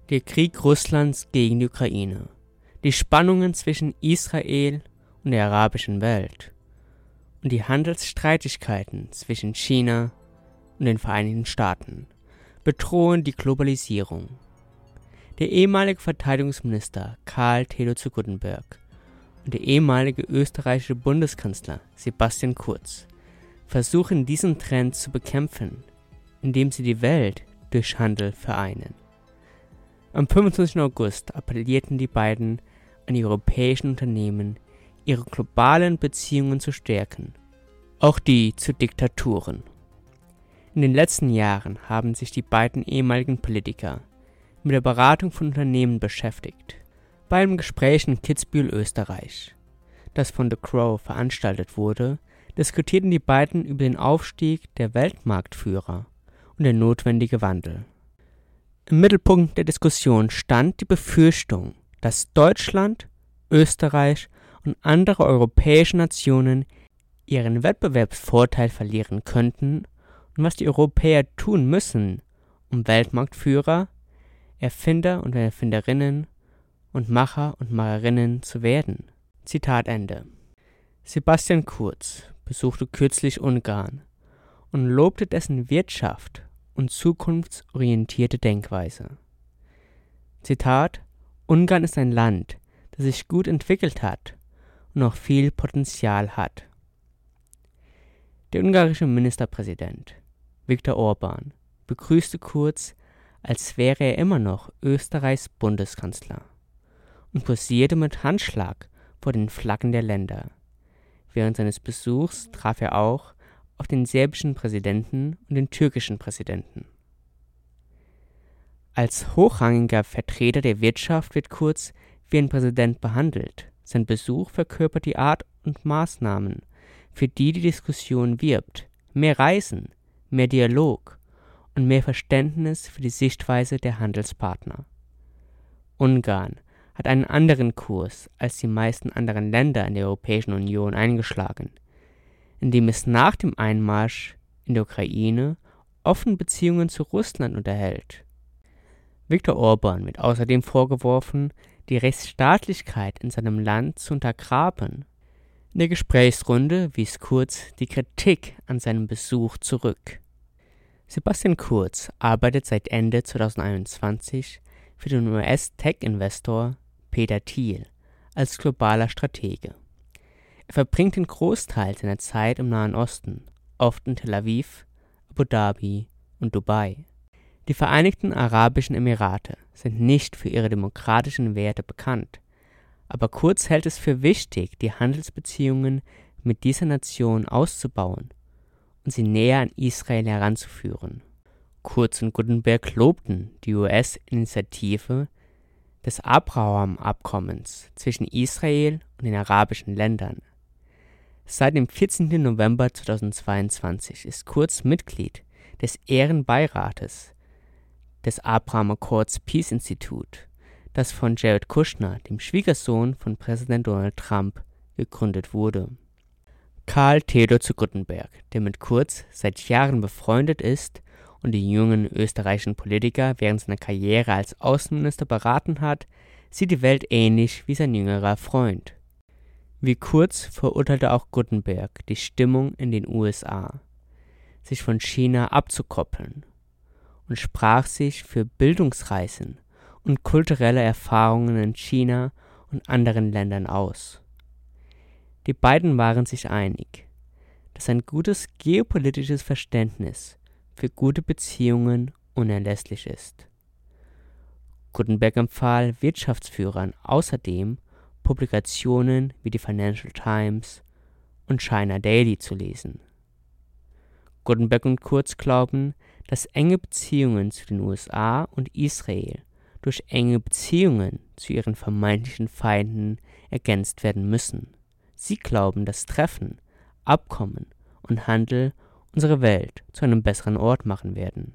Der Krieg Russlands gegen die Ukraine, die Spannungen zwischen Israel und der arabischen Welt und die Handelsstreitigkeiten zwischen China und den Vereinigten Staaten bedrohen die Globalisierung. Der ehemalige Verteidigungsminister Karl Theodor zu Guttenberg und der ehemalige österreichische Bundeskanzler Sebastian Kurz versuchen diesen Trend zu bekämpfen, indem sie die Welt durch Handel vereinen. Am 25. August appellierten die beiden an die europäischen Unternehmen, ihre globalen Beziehungen zu stärken, auch die zu Diktaturen. In den letzten Jahren haben sich die beiden ehemaligen Politiker mit der Beratung von Unternehmen beschäftigt. Bei einem Gespräch in Kitzbühel, Österreich, das von The Crow veranstaltet wurde, diskutierten die beiden über den Aufstieg der Weltmarktführer und der notwendige Wandel. Im Mittelpunkt der Diskussion stand die Befürchtung, dass Deutschland, Österreich und andere europäische Nationen ihren Wettbewerbsvorteil verlieren könnten und was die Europäer tun müssen, um Weltmarktführer, Erfinder und Erfinderinnen und Macher und Macherinnen zu werden. Zitat Ende. Sebastian Kurz besuchte kürzlich Ungarn und lobte dessen Wirtschaft und zukunftsorientierte Denkweise. Zitat: Ungarn ist ein Land, das sich gut entwickelt hat und noch viel Potenzial hat. Der ungarische Ministerpräsident Viktor Orbán begrüßte Kurz, als wäre er immer noch Österreichs Bundeskanzler und posierte mit Handschlag vor den Flaggen der Länder. Während seines Besuchs traf er auch auf den serbischen Präsidenten und den türkischen Präsidenten. Als hochrangiger Vertreter der Wirtschaft wird Kurz wie ein Präsident behandelt. Sein Besuch verkörpert die Art und Maßnahmen, für die die Diskussion wirbt: mehr Reisen, mehr Dialog und mehr Verständnis für die Sichtweise der Handelspartner. Ungarn hat einen anderen Kurs als die meisten anderen Länder in der Europäischen Union eingeschlagen, indem es nach dem Einmarsch in der Ukraine offen Beziehungen zu Russland unterhält. Viktor Orbán wird außerdem vorgeworfen, die Rechtsstaatlichkeit in seinem Land zu untergraben. In der Gesprächsrunde wies Kurz die Kritik an seinem Besuch zurück. Sebastian Kurz arbeitet seit Ende 2021 für den US-Tech-Investor Peter Thiel als globaler Stratege. Er verbringt den Großteil seiner Zeit im Nahen Osten, oft in Tel Aviv, Abu Dhabi und Dubai. Die Vereinigten Arabischen Emirate sind nicht für ihre demokratischen Werte bekannt, aber Kurz hält es für wichtig, die Handelsbeziehungen mit dieser Nation auszubauen und sie näher an Israel heranzuführen. Kurz und Guttenberg lobten die US-Initiative des Abraham-Abkommens zwischen Israel und den arabischen Ländern. Seit dem 14. November 2022 ist Kurz Mitglied des Ehrenbeirates des Abraham-Accords Peace Institute, das von Jared Kushner, dem Schwiegersohn von Präsident Donald Trump, gegründet wurde. Karl Theodor zu Guttenberg, der mit Kurz seit Jahren befreundet ist und den jungen österreichischen Politiker während seiner Karriere als Außenminister beraten hat, sieht die Welt ähnlich wie sein jüngerer Freund. Wie Kurz verurteilte auch Guttenberg die Stimmung in den USA, sich von China abzukoppeln, und sprach sich für Bildungsreisen und kulturelle Erfahrungen in China und anderen Ländern aus. Die beiden waren sich einig, dass ein gutes geopolitisches Verständnis für gute Beziehungen unerlässlich ist. Guttenberg empfahl Wirtschaftsführern außerdem, Publikationen wie die Financial Times und China Daily zu lesen. Guttenberg und Kurz glauben, dass enge Beziehungen zu den USA und Israel durch enge Beziehungen zu ihren vermeintlichen Feinden ergänzt werden müssen. Sie glauben, dass Treffen, Abkommen und Handel unsere Welt zu einem besseren Ort machen werden.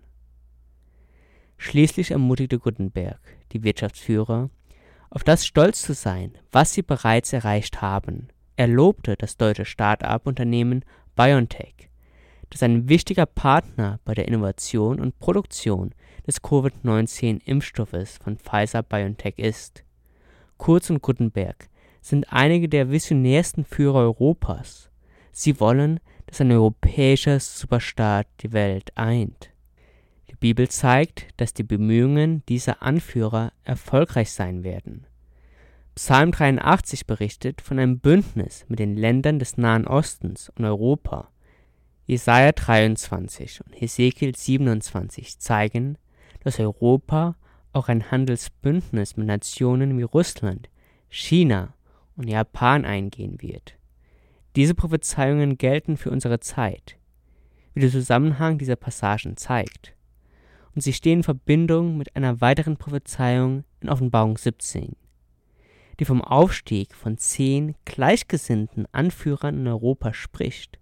Schließlich ermutigte Guttenberg die Wirtschaftsführer, auf das stolz zu sein, was sie bereits erreicht haben. Er lobte das deutsche Start-up-Unternehmen BioNTech, das ein wichtiger Partner bei der Innovation und Produktion des Covid-19-Impfstoffes von Pfizer-BioNTech ist. Kurz und Gutenberg sind einige der visionärsten Führer Europas. Sie wollen, dass ein europäischer Superstaat die Welt eint. Die Bibel zeigt, dass die Bemühungen dieser Anführer erfolgreich sein werden. Psalm 83 berichtet von einem Bündnis mit den Ländern des Nahen Ostens und Europa. Jesaja 23 und Hesekiel 27 zeigen, dass Europa auch ein Handelsbündnis mit Nationen wie Russland, China und Japan eingehen wird. Diese Prophezeiungen gelten für unsere Zeit, wie der Zusammenhang dieser Passagen zeigt. Und sie stehen in Verbindung mit einer weiteren Prophezeiung in Offenbarung 17, die vom Aufstieg von 10 gleichgesinnten Anführern in Europa spricht,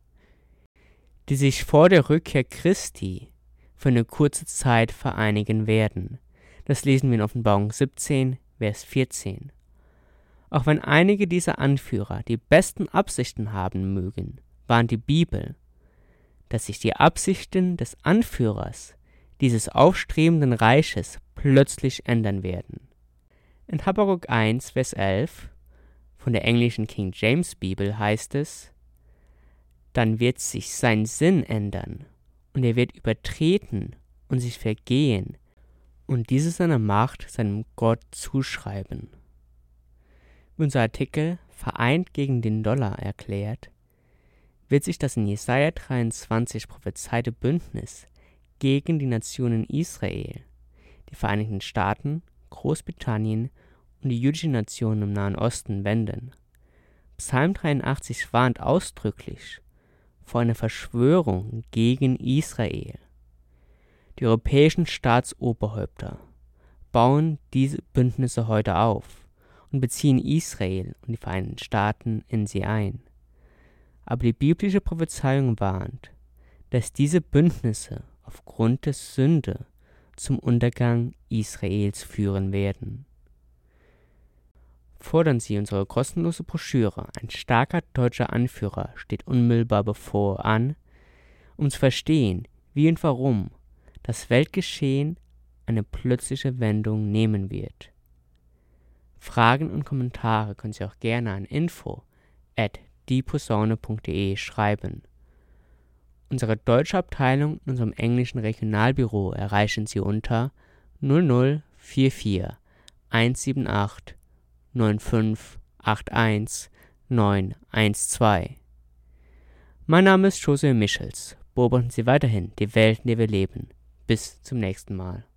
die sich vor der Rückkehr Christi für eine kurze Zeit vereinigen werden. Das lesen wir in Offenbarung 17, Vers 14. Auch wenn einige dieser Anführer die besten Absichten haben mögen, warnt die Bibel, dass sich die Absichten des Anführers dieses aufstrebenden Reiches plötzlich ändern werden. In Habakuk 1, Vers 11 von der englischen King James Bibel heißt es: Dann wird sich sein Sinn ändern, und er wird übertreten und sich vergehen, und diese seine Macht seinem Gott zuschreiben. Wie unser Artikel Vereint gegen den Dollar erklärt, wird sich das in Jesaja 23 prophezeite Bündnis gegen die Nationen Israel, die Vereinigten Staaten, Großbritannien und die jüdischen Nationen im Nahen Osten wenden. Psalm 83 warnt ausdrücklich vor einer Verschwörung gegen Israel. Die europäischen Staatsoberhäupter bauen diese Bündnisse heute auf und beziehen Israel und die Vereinigten Staaten in sie ein. Aber die biblische Prophezeiung warnt, dass diese Bündnisse aufgrund der Sünde zum Untergang Israels führen werden. Fordern Sie unsere kostenlose Broschüre Ein starker deutscher Anführer steht unmittelbar bevor an, um zu verstehen, wie und warum das Weltgeschehen eine plötzliche Wendung nehmen wird. Fragen und Kommentare können Sie auch gerne an info@dieposaune.de schreiben. Unsere deutsche Abteilung in unserem englischen Regionalbüro erreichen Sie unter 0044 178 9581 912. Mein Name ist José Michels. Beobachten Sie weiterhin die Welt, in der wir leben. Bis zum nächsten Mal.